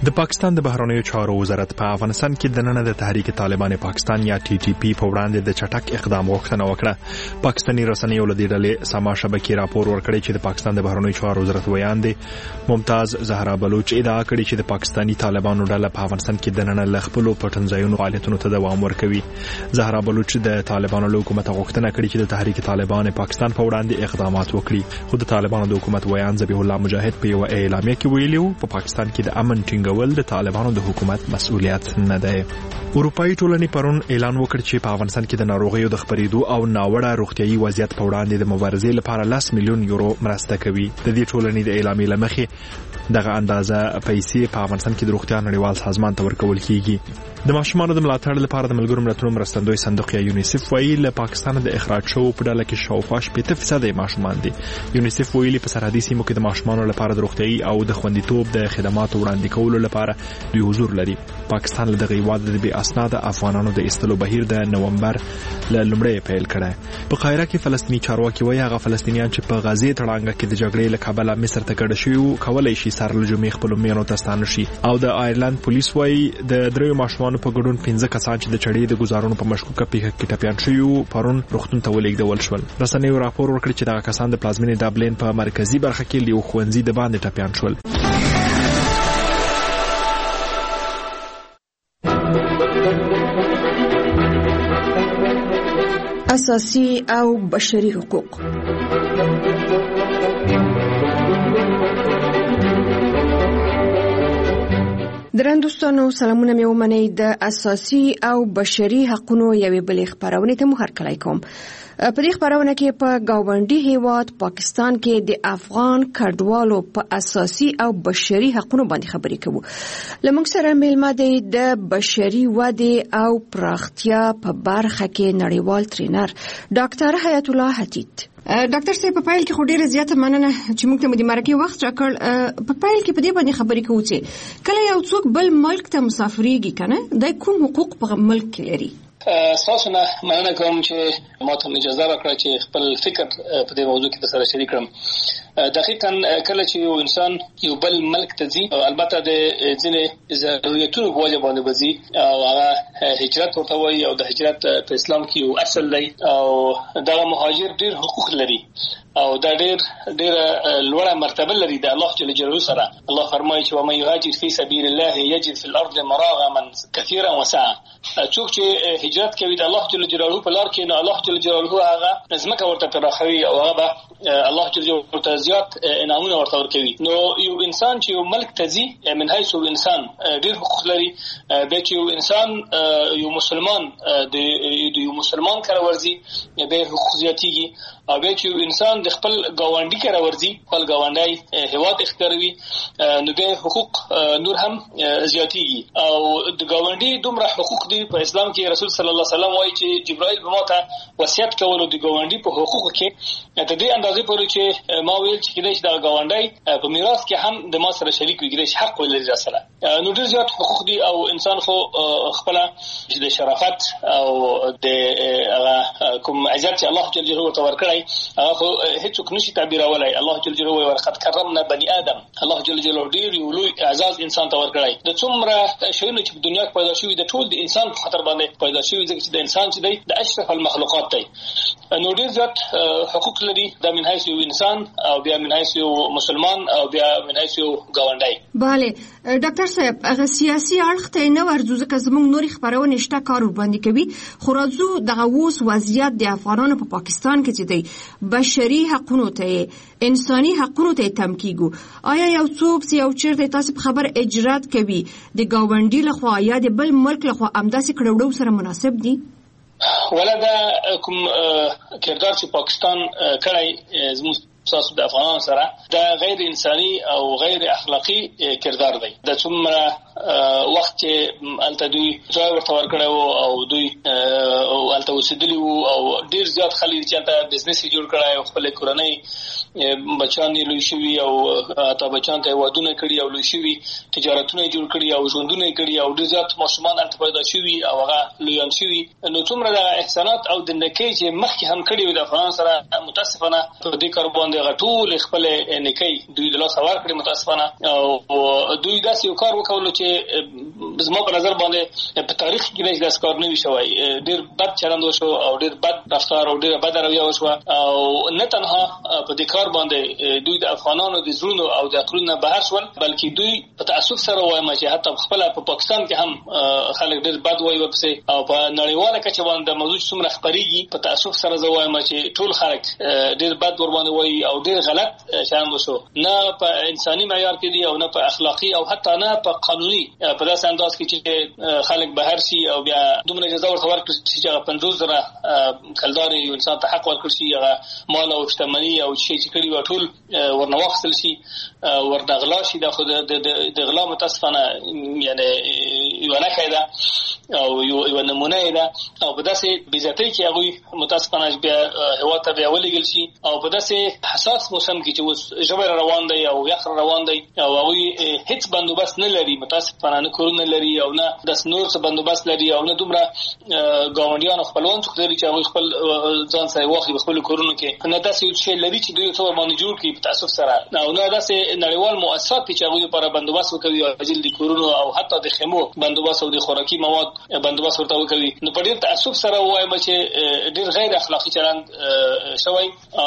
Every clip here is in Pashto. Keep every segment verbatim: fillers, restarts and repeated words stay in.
د پاکستان د بهرنیو چارو وزارت په افغانستان کې د نن د تحریک طالبان پاکستان یا ټي ټي پی په وړاندې د چټک اقدام غوښتنه وکړه. پاکستاني رسنیو له دې ډلې سما شبکې راپور ورکړی چې د پاکستان د بهرنیو چارو وزارت ویاند ممتاز زهرا بلوچ ادعا کړې چې د پاکستاني طالبانو ډله په افغانستان کې د نن له خپل پټنځایونو فعالیتونو ته دوام ورکوي. زهرا بلوچ د طالبانو له حکومت غوښتنه کړې چې د تحریک طالبان پاکستان په وړاندې اقدامات وکړي. خو د طالبانو د حکومت ویاند ذبیح الله مجاهد په یو اعلامیه کې ویلي په پاکستان کې د امن ټینګول د طالبانو د حکومت مسؤلیت نه ده. اروپאי ټولنې پرون اعلان وکړ چې په افغانستان کې د ناروغیو د خپرېدو او ناوړه روغتيایي وضعیت په وړاندې د مبارزې لپاره لس میلیون یورو مرسته کوي. د دې ټولنې د اعلامیې لمخې دغه اندازه پیسې په افغانستان کې د روغتیا نړیوال سازمان ته ورکول کیږي. د ماشومانو د ملاتړ لپاره د ملګرو ملتونو مرستندوی صندوق یا یونیسف وایي له پاکستان د اخراج شوو په ډله کې شاوخوا شپږ فیصد ماشومان دي. یونیسف ویلي په سرحدي سیمو کې د ماشومانو لپاره د روغتيایي او د خوندیتوب د خدماتو وړاندې کولو لپاره دوی حضور لري. پاکستان له دغه هیواد د بې اسناد افغانانو د ایستلو بهیر د نومبر له لومړۍ پیل کړه. په قاهره کې فلسطینی چارواکي وایي هغه فلسطینیان چې په غزې تړانګه کې د جګړې له کبله مصر ته کډه شوي کولای شي سر له جمعې خپل میانو ته ستانه شي. او د آیرلند پولیس وایي د دریو ماشومانو په ګډون پنځه کسان چې د چړې د گزارونو په مشکوکه پیښه کې ټپیان شوي پرون روغتون ته ولېږدول شول. رسنیو راپور ورکړ چې دغه کسان د پلازمینې ډبلین په مرکزی برخه کې له ښوونځي د باندې ټپیان شول. اساسي او بشري حقوق. درندوستانو سلامونه مې ومنئ. د اساسي او بشري حقوقو یوې بلې خبرونه ته مو هرکلی کوم. په دې خبرونه کې په گاونډي هیواد پاکستان کې د افغان کډوالو په اساسي او بشري حقوقو باندې خبرې کوو. لمونږ سره میلمه دی د بشري ودې او پراختیا په برخه کې نړیوال ټرینر ډاکټر حیات الله حتیت. ډاکټر صاحب په پایل کې خو ډیره زیاته مننه چې موږ ته مو د مرکه وخت راکړ. په پایل کې په دې باندې خبرې کوو چې کله یو څوک بل ملک ته مسافرېږي کنه د کوم حقوق په ملک کې لري. تاسو نه مننه کوم چې ما ته اجازه راکړه چې خپل فکر په دې موضوع کې سره شریک کړم. دقیقاً کله چې یو انسان یو بل ملک ته ځي البته د ځینې ضرورتونو په وجه باندې وځي او هغه هجرت ورته وایي او د هجرت په اسلام کې یو اصل دی او دا مهاجر ډیر حقوق لري او دا ډیر ډیر لوړه مرتبه لري د الله جل جلاله سره. الله فرمایي چې ومن يهاجر في سبيل الله يجد في الارض مراغما كثيرا وسعا. څوک چې هجرت کوي د الله جل جلاله په لار کې نو الله جل جلاله هغه ځمکه ورته پراخوي او هغه الله جل جلاله زیات انعامونه ورته ورکوي. نو یو انسان چې یو ملک ته ځي من حيث انسان ډیر حقوق لري. به چې یو انسان یو مسلمان د یو مسلمان کار ورزي به حقوق زیاتېږي او به چې یو انسان د خپل گاونډي کار ورزي خپل گاونډي هیواد اختیاروي نو به حقوق نور هم زیاتېږي او د گاونډي دومره حقوق دي په اسلام کې. رسول صلی الله علیه وسلم وایي چې جبرائیل به ماته وصیت کولو د گاونډي په حقوق کې د دې اندازې پورې چې ما ویل چې کله چې دا گاونډي په میراث کې هم د ما سره شریک وي چې حق ولري را سره. نو ډېر زیات حقوق دي او انسان خو خپل د شرافت او د کوم عزت چې الله جل جلاله ورته ورکړي هغه خو هیڅوک نشي تعبیرولای. الله جل جلاله ورقد کرمنا بني ادم. الله جل جلاله ډېر یو لوی اعزاز انسان ته ورکړي. د څومره شیونه چې په دنیا کې پیدا شوي د ټول د انسان په خاطر باندې پیدا شوي ځکه چې د انسان چې دی د اشرف المخلوقات دی. نو ډېر زیات حقوق لري د من حیث یو انسان او بیا من حیث یو مسلمان او بیا من حیث یو گاونډی. bale ډاکټر صاحب هغه سیاسي اړخ ته نه ورځو ځکه زموږ نوري خبرونه شته کار باندې کوي. خو راځو دغه اوس وضعیت د افغانانو په پاکستان کې چې دی بشري حقوقو ته انساني حقوقو ته تم کیږي. آیا یو څوک چې یو چیرته تاسو خبر اجرات کوي د گاونډي لخوا یا د بل ملک لخوا امداسي کړوړو سره مناسب دي؟ ولدا کوم کردار چې پاکستان کړای زموږ تاسو د افغانانو سره دا غیر انساني او غیر اخلاقی کردار دی. د څومره وخت چې الته دوی ځای ورته ورکړو او دوی او الته وسیدلی او ډیر زیات خلک چې الته بزنس جوړ کړای او خپل کورنۍ بچان لوي شوی او تا بچان ته ودونه کړی او لوي شوی تجارتونه جوړ کړی او ژوندونه کړی او ډیر زیات ماشومان الته پیدا شوی او هغه لویان شوی. نو څومره د احسانات او د نکي چې مخکې هم کړی و د افغان سره متاسفانه په دې کار باندې غټول خپل نکي دوی د لاس اور کړی متاسفانه او دوی داسې یو کار وکول چې زما په نظر باندې په تاریخ کې نه داس کار نه وی شوی. ډیر بد چلند وشو او ډیر بد رفتار او ډیر بد رویه وشو او نه تنها په دې کار باندې دوی د افغانانو د زړونو او د عقلونو بهر شول بلکې دوی په تاسف سره وایم چې حتی خپل په پاکستان کې هم خلک ډیر بد وایي ورپسې او په نړیواله کچه باندې موضوع څومره خبريږي په تاسف سره زوایم چې ټول خلک ډیر بد ور باندې وایي او ډیر غلط شان وشو نه په انساني معیار کې دي او نه په اخلاقی او حتی نه په قانوني په داسې انداز کې چې خلک بهر شي او بیا دومره جزا ورته ورکړي چې پنځوس زره کلدار یو انسان ته حق ورکړي شي هغه مال او شتمنۍ او شي چې کړي و ټول ورنواخصل شي ورنغلا شي د خود د غلا متاسفانه یعنی یو نه کیده او یو نمونه ده او په داسې بیزتی کې هغه متاسفانه بیا هوا ته بیا ولګل شي او په داسې حساس موسم کې چې جبر روان دی او یخ روان دی او هغه هیڅ بندوبست نه لري متاسفانه نه کورونه لري او نه د نور څه بندوبست لري او نه دومره ګاونډیان خپلوان څخه لري چې هغه خپل ځان سره واخلي خپل کورونه کې نه داسې شی لري چې دوی څو باندې جوړ کړي په تاسف سره او نه داسې نړیوال مؤسسات چې هغه لپاره بندوبست وکړي او اجل د کورونو او حتی د خیمو بندوبست او د خوراکي مواد بندوبست ورته وکړي. نو په ډیر تاسف سره وایم چې ډیر غیر اخلاقی چلند شوی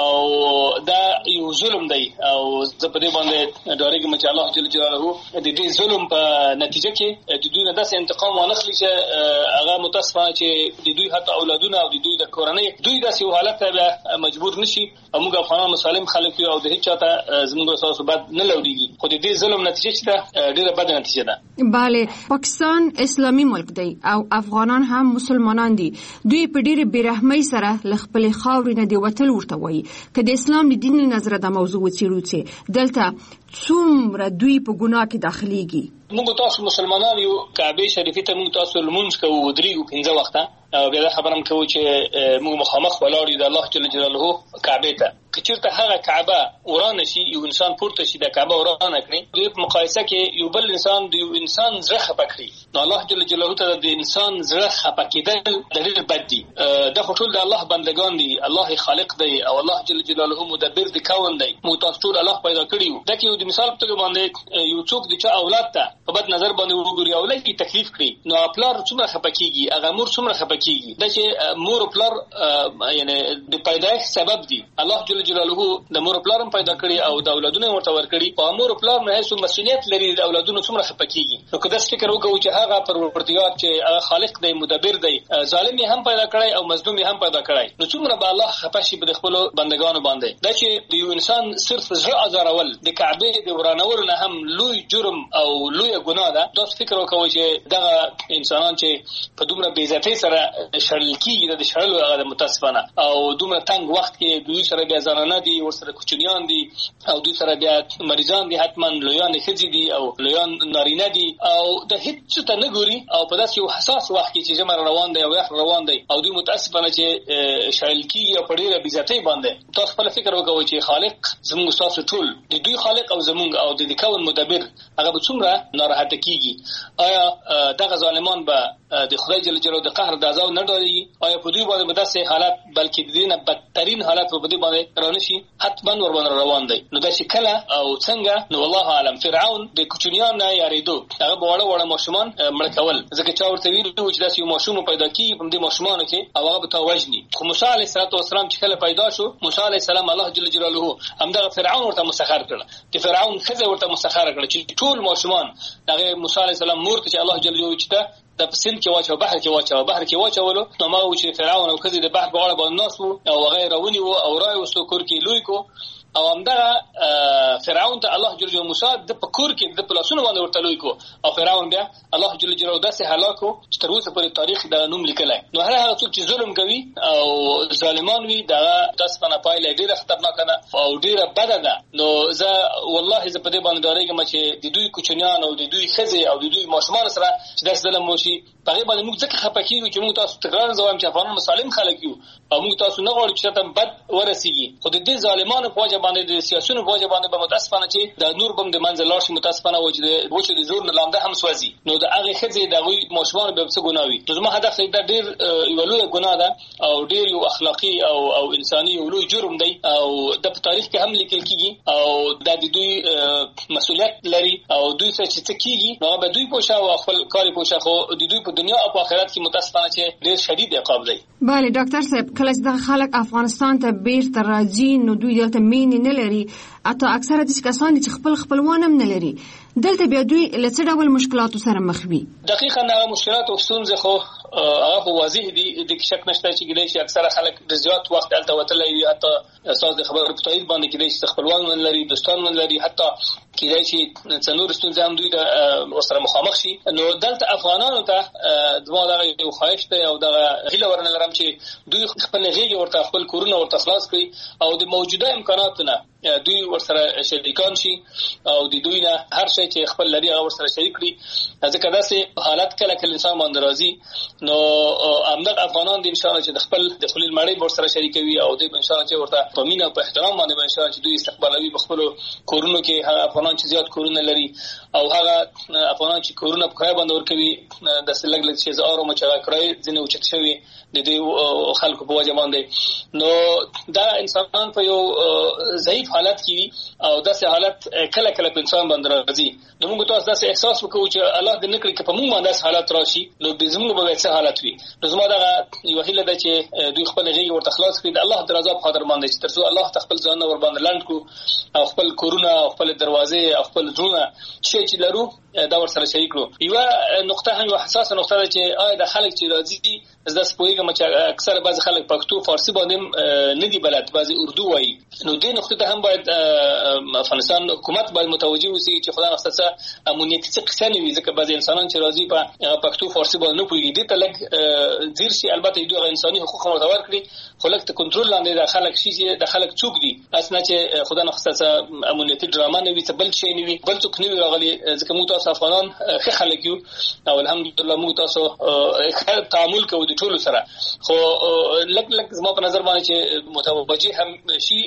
او دا یو ظلم دی او زه په دې باندې ډارېږم چې الله جل جلاله د دې ظلم په نتیجه کې د دوی نه داسې انتقام وانخلي چې هغه متاسفانه چې د دوی حتی اولادونه او د دوی د کورنۍ دوی داسې یو حالت ته مجبور نشي او موږ افغانان مسالم خلک یو او د هیڅ چاته زموږ اساس بد نه لوريږي خو د دې ظلم نتیجه چې ډیره بد نتیجه ده. bale پاکستان اسلامي ملک دی او افغانان هم مسلمانان دي. دوی په ډیره بیرحمۍ سره لخپل خاورې نه دی وتل ورته وایي که د اسلام د دین نظر د موضوع وڅیروڅه دلته څومره دوی په ګناه کې داخليږي. موږ تاسو مسلمانان یو کعبه شریفه ته موږ تاسو لمونځ کوو ودرېږو پنځه وخته او بیا خبرم کوو چې موږ مخامخ ولاړ یو د الله جل جلاله کعبه ته کچirته هغه کعبه ورانه شي یو انسان پورته شي د کعبه ورانه کړي دوی په مقایسه کې یو بل انسان د یو انسان زړه خپکړي نو الله جل جلاله ته د انسان زړه خپکیدل دلیل بد دي. د خټول د الله بندگان دي الله خالق دی او الله جل جلاله مدبر د کون دی مو تاسو ټول الله پیدا کړیو د کې د مثال په باندې یو څوک د چا اولاد ته په بد نظر باندې وګوري او لکه تکلیف کړي نو خپلار څومره خپکیږي هغه مور څومره خپکیږي د چې مور خپلار یعنی د پیدایښت سبب دي الله جل جلاله د مور خپلارم پیدا کړي او د اولادونو ورته ورکړي او مور خپلار نه هیڅ مسؤلیت لري د اولادونو څومره خپکیږي نو کله چې فکر وکړو چې هغه پروردګار چې هغه خالق دی مدبر دی ظالم هم پیدا کړي او مظلوم هم پیدا کړي نو څومره به الله خپشي په خپل بندگانو باندې د چې د یو انسان صرف زړه ازارول د کعبه د ورانول نه هم لوی جرم او لوی ګناه ده. تاسو فکر وکوئ چې دغه انسانان چې په دومره بې عزتۍ سره شړل کیږي د شړلو هغه متاسفانه او دومره تنگ وخت کې دوی سره بیا زنانه دي ورسره کوچنیان دي او دوی سره بیا مریضان دي حتما لویان ښځې دي او لویان نارینه دي او د هیڅ ته نه ګوري او په داسې یو حساس وخت کې چې جمع روان دی او یخ روان دی او دوی متاسفانه چې شړل کیږي او په ډیره بې عزتۍ باندې تاسو خپل فکر وکوئ چې خالق زموږ تاسو ټول د دوی خالق او زموږ او د کون مدبر هغه به څومره ناراحت کیږي. آیا دغه ظالمان به د خدای جل جلاله د قهر د عذاب نه ډارېږي آیا په دوی باندې به داسې حالت بلکې د دې نه بدترین حالت په دوی باندې رانشي حتما ور باندې روان دی. نو دا چې کله او څنګه نو والله عالم فرعون د کوچنیان نه یاریدو هغه وړه وړه ماشومان مړ کول ځکه چې ورته ویل چې داسې یو ماشوم پیدا کیږي په دې ماشومانو کې او هغه به توجني خو موسی علیه السلام چې کله پیدا شو موسی علیه السلام الله جل جلاله همدغه فرعون ورته مسخر کړ چې فرعون خزه ورته مسخر کړ چې ټول ماشومان هغه موسی علیه السلام مور ته چې الله جل جلاله چې د پسند کې واچو بحر کې واچو بحر کې واچولو نو ما و چې فرعون او خزه د بحر په اړه باندې ناس وو او غیر ونی وو او راي وسو کور کې لوی کو او همدغه فرعون ته الله جل جلاله موسی د پکور کې د پلاسونو باندې ورته لوي کو او فرعون بیا الله جل جلاله داسې هلاکو چې تر اوسه پورې تاریخ د نوم لیکلای. نو هر هغه څوک چې ظلم کوي او ظالمان وي دا تاسو په پایله ډیره خطرناک ده او ډیره بده ده. نو زه والله زه په دې باندې ډارېږم چې د دوی کوچنیان او د دوی ښځې او د دوی ماشومان سره چې داسې ظلم وشي په هغې باندې موږ ځکه خفه کېږو چې موږ تاسو تکرار زوایم چې افغانان مسالم خلک یو او موږ تاسو نه غواړو چې شاته بد ورسېږي. خو د دې ظالمانو په وجه باندې د سیاسیونو په وجه باندې به متاسفانه چې دا نور به د منځه لاړ شي متاسفانه و چې د وچو د زور نه لامده هم سوځي. نو د هغې ښځې د هغوی ماشومان به څه ګناه وي. نو زما هدف دا ډېر یوه لویه ګناه ده او ډېر یو اخلاقي او او انساني یو لوی جرم دی او د په تاریخ کې هم لیکل کېږي او دا د دوی مسؤلیت لري او دوی سره چې څه کېږي نو هغه به دوی پوه شه او خپل کار یې پوه شه. خو د دوی په دنیا او په آخرت کې متاسفانه چې ډېر شدید عقاب دی. بله ډاکټر صاحب کله چې دغه خلک افغانستان ته بیرته راځي نو دوی دلته مینې نه لري حتی اکثره داسې کسان دي چې خپل خپلوان هم نه لري. دلته بیا دوی له څه ډول مشکلاتو سره مخ وي؟ دقیقاً هغه مشکلات او ستونزې خو هغه خو واضح دي د شک نشته چې کېدای شي اکثره خلک د زیات وخت هلته وتلی وي حتی اساس د خبرو په تایید باندې کېدای شي خپلوان نه لري دوستان نه لري حتی کېدای شي څه نور ستونزې هم دوی د ورسره مخامخ شي. نو دلته افغانانو ته زما دغه یو خواهش دی او دغه هیله ورنه لرم چې دوی خپل غېږې ورته خپل کورونه ورته خلاص کړي او د موجوده امکاناتو نه دوی ورسره شریکان شي او د دوی نه هر شی چې خپل لري هغه ورسره شریک کړي. ځکه داسې حالت کله کله انسان باندې راځي نو همدغه افغانان دي ان شاء الله چې د خپل د خپل مړی ورسره شریکوي او دوی ان شاء الله چې ورته په مینه او په احترام باندې ان شاء الله چې دوی استقبالوي په خپل کورونو کې. هغه افغانان چې زیات کورونه لري او هغه افغانان چې کورونه په کرایه باندې ورکوي د لږ لږ چې زارو مچ هغه کرایه ځینې اوچت شوي د دې خلکو په وجه باندې. نو دا انسانان په یو ضعیف حالت کې وي او داسې حالت کله کله په انسان باندې راځي. نو موږ تاسو داسې احساس وکړو چې الله دې نه کړي چې په موږ باندې داسې حالت راشي نو د زموږ به څه حالت وي. نو زما دغه یوه هیله ده چې دوی خپل غېږې ورته خلاص کړي د الله د رضا په خاطر باندې چې تر څو الله ته خپل ځانونه ور باندې لنډ کړو او خپل کورونه او خپل دروازې او خپل زړونه چې چې لرو دا ورسره شریک کړو. یوه نقطه هم یوه حساسه نقطه ده چې آیا د خلک چې راځي زه داسې پوهېږم چې اکثره بعضې خلک پښتو فارسي باندې نه دي بلد بعضې اردو وایي. نو دې نقطې ته هم باید افغانستان حکومت باید متوجه اوسي چې خدای نخسته څه امنیتي څه قصه نه وي ځکه بعضې انسانان چې راځي په پښتو فارسي باندې نه پوهېږي دې ته لږ ځیر شي. البته دوی هغه انساني حقوق هم ورته ورکړي خو لږ د کنټرول لاندې د خلک شي چې د خلک څوک دي هسې نه چې خدای نخسته څه امنیتي ډرامه نه وي څه بل شی نه وي بل څوک نه وي راغلي. ځکه موږ تاسو افغانان ښه خلک یو او الحمدلله موږ تاسو ښه تعامل کوو د ټولو سره. خو لږ لږ زما په نظر باندې چې متوجه هم شي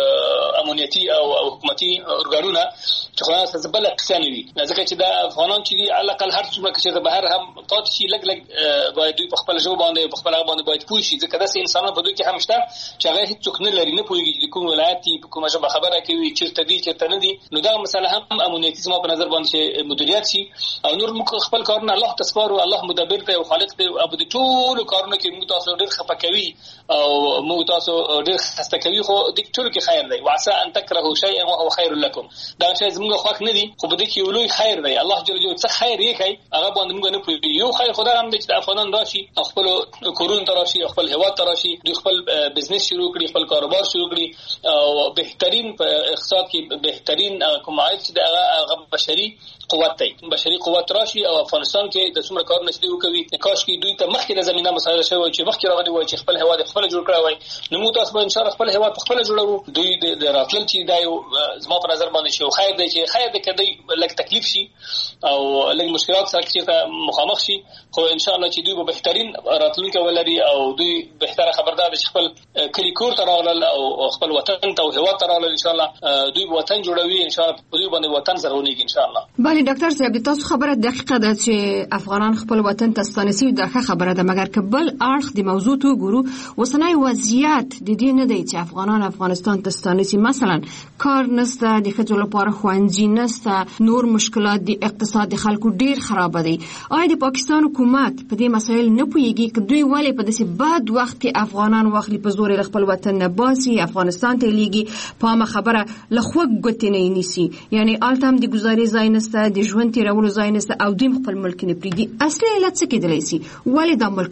امنیتي او حکومتي ارګانونه چې خو ناست بله قصه نه وي. ځکه چې دا افغانان چې دي علاقل هر څومره که چېرته بهر هم پاتې شي لږ لږ باید دوی په خپله ژبه باندې په خپل هغه باندې باید پوه شي. ځکه داسې انسانان په دوی کې هم شته چې هغه هېڅوک نه لري نه پوهېږي چې د کوم ولایت دي په کومه ژبه خبره کوي چېرته دي چېرته نه دي. نو دغه مسله هم امنیتي زما په نظر باندې چې مدیریت شي او نور موږ خپل کارونه الله ته سپارو. الله مدبر دی او خالق دی او د ټولو کارونو کې موږ تاسو ډېر خفه کوي او موږ تاسو ډېر خسته کوي خو د ټولو کې خیر دی. وعسى ان تکرهوا شیئا وهو خیر لكم. دا شی زموږ خوښ نه دي خو په دې کې یو لوی خیر دی. الله جل جلاله څه خیر یې کوي هغه باندې موږ نه پوهېږو. یو خیر خدای هم دی چې د افغانان راشي او خپلو کورونو ته راشي خپل هېواد ته راشي دوی خپل بزنس شروع کړي خپل کاروبار شروع کړي او بهترین په اقتصاد کې بهترین کوم عاید چې هغه بشري قوت دی بشري قوت راشي او افغانستان کې د څومره کارونه چې دوی وکوي کاش کې دوی ته مخکې د زمینه مسایل شوی وای چې مخکې راغلي وای چې خپل هېواد خپله جوړ کړی وای. نو موږ تاسو به انشاءالله خپل هېواد په خپله جوړوو. دوی د راتلل چې دا یو زما په نظر باندې چې یو خیر دی چې خیر دی که دوی لږ تکلیف شي او لږ مشکلات سره چېرته مخامخ شي خو انشاءالله چې دوی به بهترین راتلونکی ولري او دوی بهتره خبردار دي چې خپل کلي کور ته راغلل او خپل وطن ته او هېواد ته راغلل انشاءالله دوی به وطن جوړوي انشاءالله په دوی باندې وطن زرغونېږي انشاءالله. بله ډاکټر صاحب د تاسو خبره دقیقه ده چې افغانان خپل وطن ته ستانسي دا ښه خبره ده مګر که بل اړخ د موضوع ته وګورو اوسنی وضعیت د دې نه دی چې افغانان افغانستان ته ستانسي. مثلا کار نشته د ښځو لپاره ښوونځي نشته نور مشکلات د اقتصاد د خلکو ډیر خراب دي. آیا د پاکستان حکومت په دې مسایل نه پوهېږي که دوی ولې په داسې بد وخت کې افغانان واخلي په زور یې خپل وطن نه باسي افغانستان ته لیږي په عامه خبره له خوږ ګوتې نه یې نیسي یعنې هلته هم د ګزارې ځای نشته د ژوند تېرولو ځای نشته او دوی خپل ملک نه پرېږدي. اصلي علت څه کېدلی سي ولې دا ملک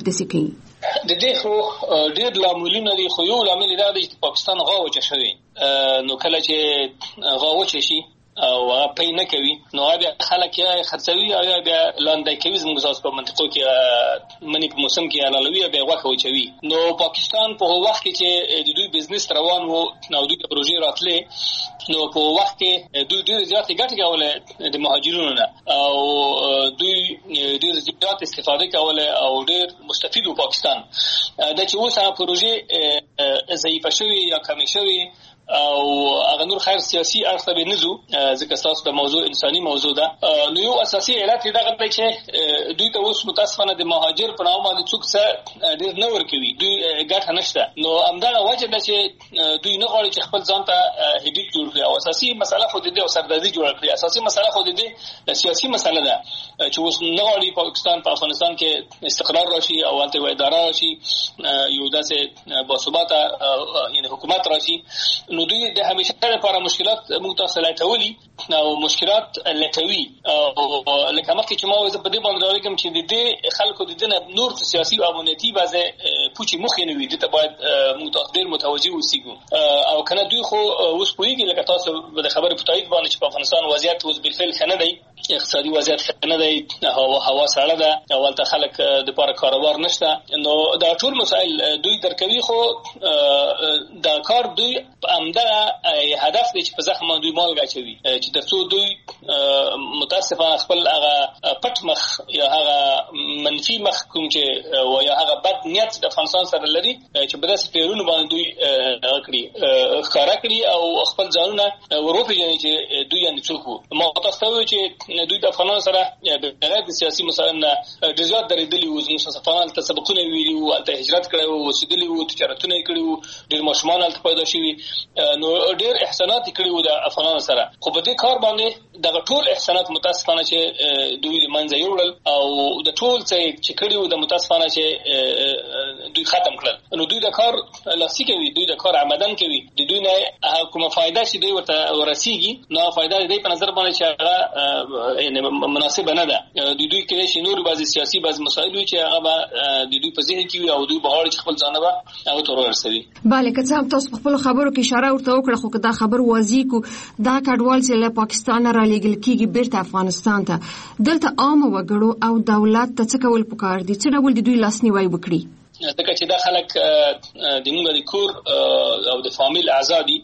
دسې کوي؟ د دې خو ډېر لاملونه دي، خو یو لامل دا دی چې پاکستان غاوچه شوی. نو کله چې غاوچه شي او پې نه کوي نو بیا خلک یا خرڅوي او بیا لاندې کوي. زموږ تاسو په منطقو کې منی په موسم کې حلالوي بیا غوښه وچوي. نو پاکستان په وخت کې چې د دوی بزنس روان وو نو دوی د پروژې راتلې نو په وخت کې دوی ډېر زیات ګټه کوله د مهاجرونو نه او دوی ډېر زیات استفاده کوله او ډېر مستفید وو پاکستان. دا چې اوس هغه پروژې ضعیفه شوی یا کمې شوی او هغه نور خیر سیاسي اړخ به نزو ځکه تاسو د موضوع انساني موضوع ده. نو یو اساسي علت دا غوډه چې دوی ته اوس متاسفانه د مهاجر په نامه باندې څوک څه ډیر نه ورکوي، دوی ګټه نشته. نو همدغه وجه ده چې دوی نه غواړي چې خپل ځان ته هډیک جوړ کړي او اساسي مسله خو د دې او سردردي جوړ کړي. اساسي مسله خو د دې سیاسي مسله ده چې اوس نه غواړي پاکستان په افغانستان کې استقرار راشي او الته و اداره راشي، یو داسې باثباته یعنی حکومت راشي. نو دوی د همیشه لپاره مشکلات موږ تاسو لټولي او مشکلات لټوي. لکه مخکې چې ما وزه په دې باندې راغلم چې د دې خلکو د دنه نور سیاسي او امنیتي بازه پوچی مخ نه وي، د ته باید موږ تاسو ډیر متوجي اوسېږو. او کنه دوی خو اوس پوریږي لکه تاسو د خبرې په تایید باندې چې په افغانستان وضعیت اوس بالفعل ښه نه دی، اقتصادي وضعیت ښه نه دی، هوا هوا سړه ده او ولته خلک د لپاره کاروبار نشته. نو دا ټول مسائل دوی درکوي، خو دا کار دوی همدغه هدف دی چې په زخم دوی مالګه اچوي چې ترڅو دوی متاسفانه خپل هغه پټ مخ یا هغه منفي مخ کوم چې و یا هغه بد نیت د افغانستان سره لري چې په داسې پیرونو باندې دوی کړی ښکارا کړی او خپل ځانونه وروپېژني چې دوی یې څوک وو. ما تاسو ته چې دوی د افغانانو سره بغیر د سیاسي مسایلو نه ډېر زیات درېدلي وو. زموږ افغانان ته سبقونه ویلي وو، هلته هجرت کړی وو، اوسېدلي وو، تجارتونه یې کړي وو، ډېر ماشومان هلته پیدا شوي، نو ډېر احسانات کړي وو د افغانانو سره. خو په دې کار باندې دغه ټول احسانات متاسفانه چې دوی د منځه یوړل او د ټول څه چې کړي وو د متاسفانه چې دوی ختم کړل. نو دوی د کار لاسي کوي، دوی د کار عمدن کوي، د دوی نه کومه فائدہ چې دوی ورته ورسیږي نو فائدہ دوی په نظر باندې چې هغه یعنی مناسب نه ده. د دوی کې شي نور بعضي سیاسي بعضي مسایل چې هغه د دوی په ذهن کې وي او دوی بهاړي چې خپل ځان به هغه تور ورسوي. bale که څه هم تاسو په خپل خبرو کې اشاره ورته وکړه، خو دا خبر واضح کو دا کډوال چې له پاکستان را لېږل کیږي بیرته افغانستان ته، دلته عام وګړو او دولت ته څه کول پکار دي؟ څه ډول د دوی لاسنیوي وکړي؟ ځکه چې دا خلک د موږ د کور او د فامیل آزادي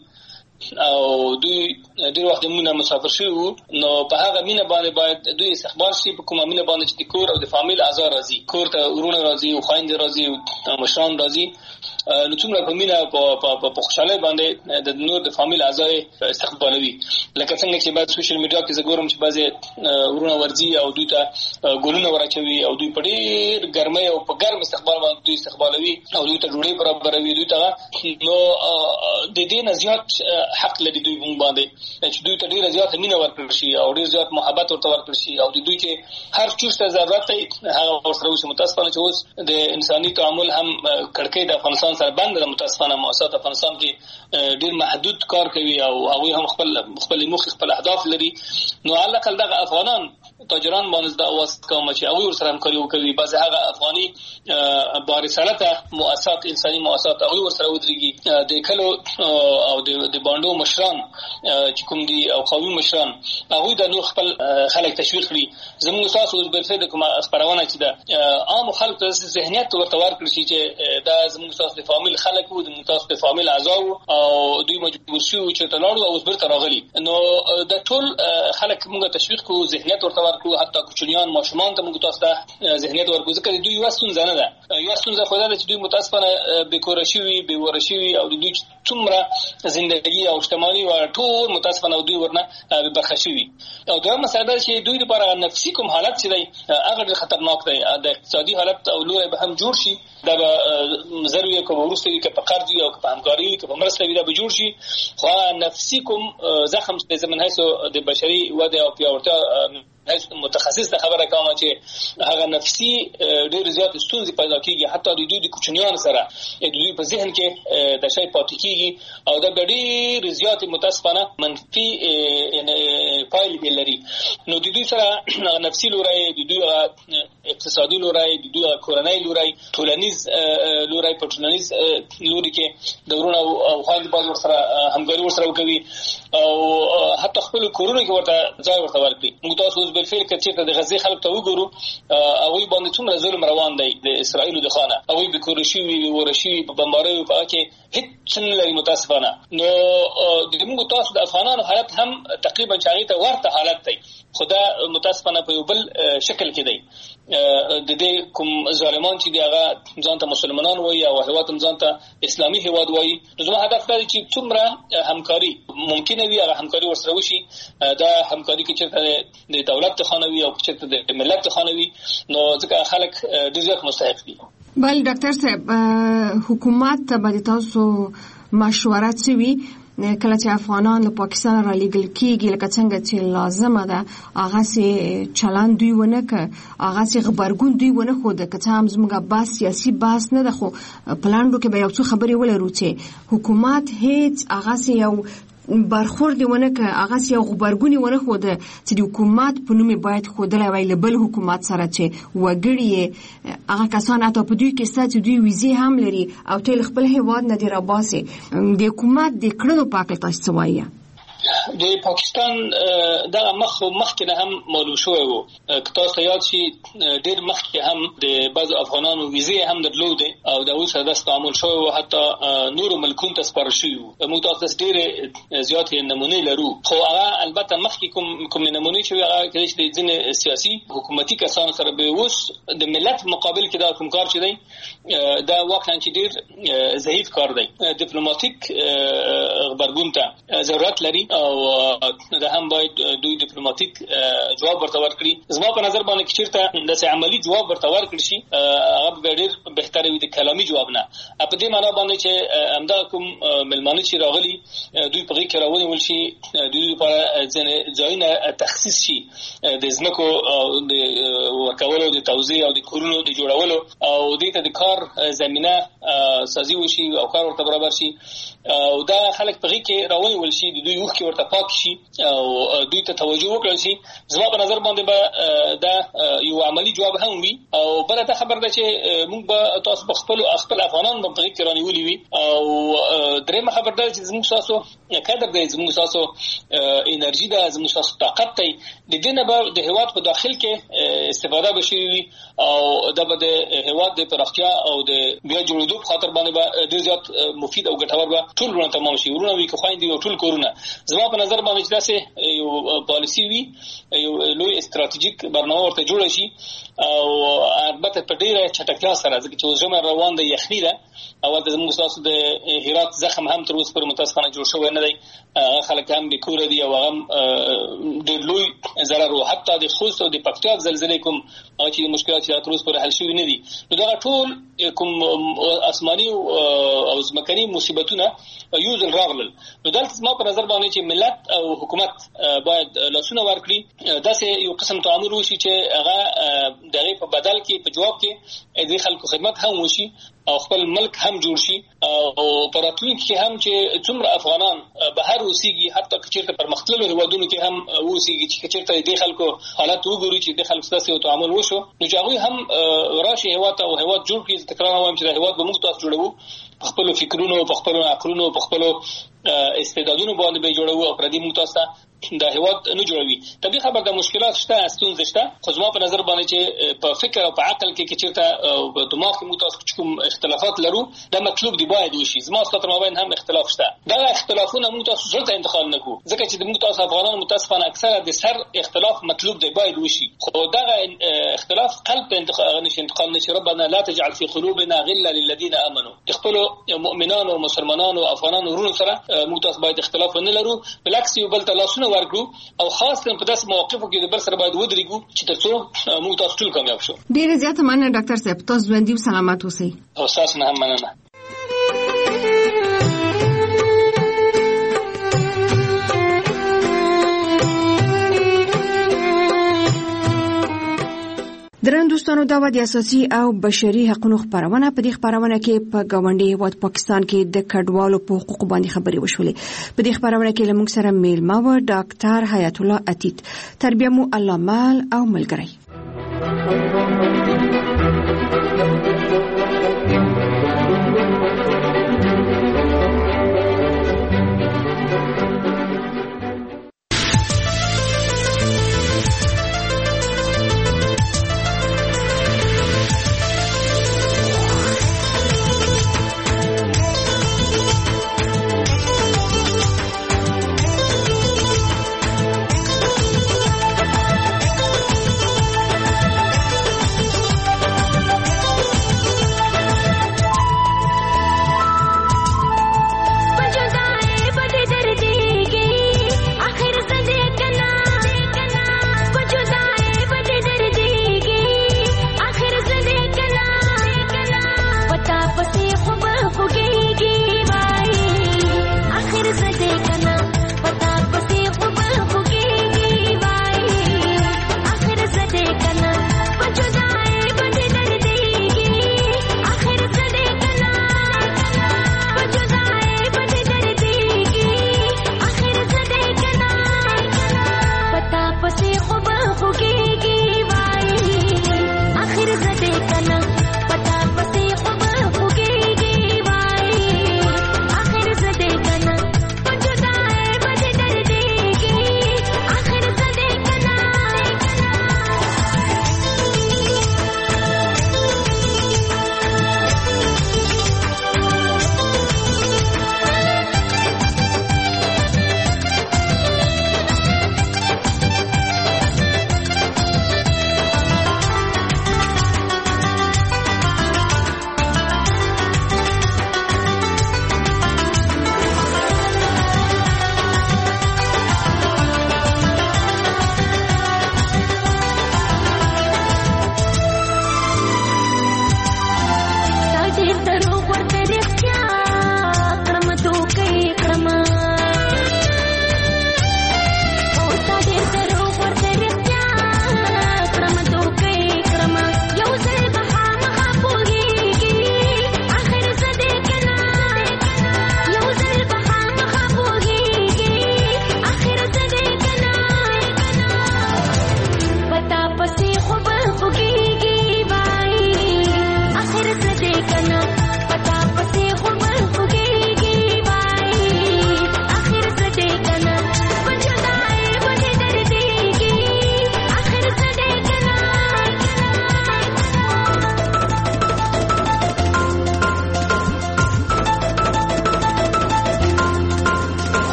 او دوی ډېر وخت مونږه مسافر شوو، نو په هغه مینه باندې باید دوی استقبال شي په کومه مینه باندې چې د کور او د فامیل اعضا راځي، کور ته ورونه راځي او خويندې راځي او مشران راځي. نو څومره په مینه په په خوشاله باندې د نور د فامیل اعضا استقبالوي. لکه څنګه چې بعد سوشل میډیا کې زګورم چې بعضي ورونه ورځي او دوی ته ګلونه ورچوي او دوی په ډېر ګرمۍ او په ګرم استقبال باندې دوی استقبالوي او دوی ته ډوډۍ برابروي دوی ته. نو د دې نه زیات حق لري دوی باندې چې دوی ته ډېر زیات مینه ورکړي شي او ډېر زیات محبت ورته ورکړي شي او دوی چې هر چیز ته ضرورت دی هغه ورسره وشي. متاسفانه چې اوس د انساني تعامل هم کړکۍ د افغانستان سره بند ده. متاسفانه مؤسسات افغانستان کې ډېر محدود کار کوي او هغه هم خپل خپل مخ خپل اهداف لري. نو علاقه دغه افغانان تاجران باندې د اواز کوم چې هغه ورسره همکاري وکوي. بعض هغه افغاني بارسالته مؤسسات انساني مؤسسات هغه ورسره ودرېږي. د کلو او د باندو مشران چې کوم دي او قومي مشران هغه د نور خپل خلک تشویق کړي. زموږ تاسو اوس بل څه د کومه خبرونه چې د عام خلک ته ذهنیت ورته ورکړي چې دا زموږ تاسو د فامیل خلک وو، د تاسو د فامیل اعضا او دوی مجبور شو چې تلاړو او برته راغلي. نو د ټول خلک موږ تشویق کوو، ذهنیت ورته ورکړو، حتی کوچنیان ماشومان ته موږ تاسو ته ذهنیت ورکړو ځکه دوی یو ستونزه نه ده. یو ستونزه خو دا چې دوی متاسفانه بیکاره شوي، بې وره شوي او دوی څومره زندگی او اجتماعي او ټول متاسفانه دوی ورنه برخه شوي. او دا مسله چې دوی لپاره نفسي کوم حالت چې دی هغه ډېر خطرناک دی. د اقتصادي حالت او لوی به هم جوړ شي، دا به ضروري کوم ورسته کې په قرض او په همکاري کې په مرسته دا به جوړ شي. خو نفسي کوم زخم چې زمون هيڅ د بشري وده او پیاوړتیا متخصص ته خبره کوم چې هغه نفسي ډېر زیات ستونزې پیدا کیږي، حتی د دوی د کوچنیانو سره د دوی په ذهن کې د شی پاتې کیږي او دا ډېر زیات متاسفانه منفي پایلې لري. نو د دوی سره نفسي لوري د دوی اقتصادي لوري د دوی کورنۍ لوري ټولنیز لوري په ټولنیز لوري کې د ورونو او خويندو باندې ورسره همکاري ورسره کوي او حتی خپل کورونو کې ورته ځای ورته ورکړي. موږ تاسو اوس بل فعل کچې د غزې خلک ته وګورو او وی باندې څومره ظلم روان دی د اسرایل د خانه او وی به کورشي وی ورشي په بمبارۍ په کې هیڅ نه لري متاسفانه. نو د موږ تاسو د افغانانو حالت هم تقریبا چاغې ته ورته حالت دی، خدا متاسفانه په یو بل شکل کې دی. د دې کوم ظالمان چې دی هغه ځان ته مسلمانان وایي او هیواد هم ځان ته اسلامي هیواد وایي. زما هدف دا دی چې څومره همکاري ممکنه وي هغه همکاري ورسره وشي. دا همکاري کې چې د دولت خانوي او چې د ملت خانوي نو ځکه خلک ډېر زیات مستحق دي. بل ډاکټر صاحب حکومت ته باندې تاسو مشوره کوي کله چې افغانان له پاکستان را لېږل کېږي لکه څنګه چې لازمه ده هغسې چلند دوی ونه که هغسې غبرګون دوی ونه ښوده که څه هم زموږ بحث سیاسي بحث نه ده خو په لنډو کې به یو څو خبرې ولرو چې حکومت هیڅ هغسې یو برخورد ونه که هغسې یو غبرګون ونه ښوده چې د حکومت په نوم باید ښودلی وای له بل حکومت سره چې وګړي یې هغه کسان حتی په دوی کې شته چې دوی ویزې هم لري او ته خپل هیواد نه دې راباسې د حکومت د کړنو په هکله تاسو څه وایي؟ د پاکستان دغه مخ مخکې نه هم معلوم شوی و. که تاسو یاد شي ډېر مخکې هم د بعضو افغانانو ویزې هم درلودې او د هغوی سره داسې تعامل شوی و، حتی نورو ملکونو ته سپارل شوي وو. موږ تاسو داسې ډېرې زیاتې نمونې لرو، خو هغه البته مخکې کوم کومې نمونې چې وي هغه کېدای شي د ځینې سیاسي حکومتي کسانو سره به اوس د ملت مقابل کې دا کوم کار چې دی دا واقعا چې ډېر ضعیف کار دی. ډیپلوماټیک غبرګون ته ضرورت لري او دا هم باید دوی ډیپلوماټیک جواب ورته ورکړي. زما په نظر باندې چې چیرته داسې عملی جواب ورته ورکړي شي هغه به ډېر بهتره وي د کلامي جواب نه. په دې معنا باندې چې همدا کوم ملمانه چې راغلي دوی په غېږ کې راونیول شي، دوی لپاره ځینې ځایونه تخصیص شي د ځمکو د ورکولو، د توزیع او د کورونو د جوړولو او دې ته د کار زمینه سازي وشي او کار ورته برابر شي او دا خلک په غېږ کې راونیول شي، د دوی اوښکې ورته پاک شي او دوی ته توجه وکړل شي. زما په نظر باندې به دا یو عملی جواب هم وي. او بله دا خبر ده چې موږ به تاسو په خپل خپل افغانان په غېږ کې رانیولي وي او درېیمه خبر ده چې زموږ تاسو قدر دی، زموږ تاسو انرژي ده، زموږ تاسو طاقت دی، د دې نه به د هیواد په داخل کې استفاده به شوي وي او دا به د هیواد د پراختیا او د بیا جوړېدو په خاطر باندې به ډېر زیات مفید او ګټور به ټول ورونه تمام شي. ورونه وي که خویندې او ټول کورونه. زما په نظر باندې چې داسې یو پالیسي وي، یو لوی استراتیژیک برنامه ورته جوړه شي او البته په ډېره چټکتیا سره، ځکه چې اوس ژمی روان دی، یخني ده او هلته زموږ ستاسو د هرات زخم هم تر اوسه پورې متاسفانه جوړ شوی نه دی. خلک هم بې کوره دي او هغه هم ډېر لوی ضرر و. حتی د خوست او د پکتیا زلزلې کوم هغه چې مشکلات چې تر اوسه پورې حل شوي نه دي. نو دغه ټول کوم آسماني او ځمکني مصیبتونه یو ځل راغلل. نو دلته زما په نظر باندې چې ملت او حکومت باید لاسونه ورکړي، داسې یو قسم تعامل وشي چې هغه د هغې په بدل کې په جواب کې د خلکو خدمت هم وشي او خپل ملک هم جوړ شي او په راتلونکي کې هم چې څومره افغانان بهر اوسېږي، حتی که چېرته پرمختللو هېوادونو کې هم اوسېږي، چې که چېرته د خلکو حالت وګوري چې د خلکو داسې یو تعامل وشو نو چې هغوی هم راشي هېواد ته او هېواد جوړ کړي. تکرار وایم چې دا هېواد به موږ تاسو جوړوو، په خپلو فکرونو، په خپلو عقلونو، په خپلو استعدادونو باندې به جوړوو او پردي موږ تاسو ته دا هېواد نه جوړوي. طبیعي خبر ده مشکلات شته، ستونزې شته، خو زما په نظر باندې چې په فکر او په عقل کې که چېرته په دماغ کې موږ تاسو کوم اختلافات لرو دا مطلوب دی باید وشي. زما ستا تر مابین هم اختلاف شته، دغه اختلافونه موږ تاسو زړه ته انتقال نه کړو، ځکه چې موږ تاسو افغانان متاسفانه اکثره د سر اختلاف مطلوب دی باید وشي، خو دغه اختلاف قلب ته انتقال نشي انتقال نشي. ربنا لا تجعل في قلوبنا غلا للذين امنوا. خپل مؤمنانو او مسلمانانو او افغانانو ورونو سره موږ تاسو باید اختلاف نه لرو، بالعکس یو بل ته لاسونه ورکړو او خاص په داسې مواقفو کې د بل سره باید ودرېږو چې ترڅو موږ تاسو ټول کامیاب شو. ډېره زیاته مننه ډاکټر صاحب، تاسو ژوندي او سلامت اوسئ. او تاسو نه هم مننه. درن دوستانو دا و د اساسي او بشري حقوقو خبرونه. په دې خبرونه کې په ګاونډي هیواد پاکستان کې د کډوالو په حقوقو باندې خبرې وشولې. په دې خبرونه کې لمونږ سره میلمه و ډاکټر حیات الله عتیق، تربیه مو الله مال او ملګری. شي.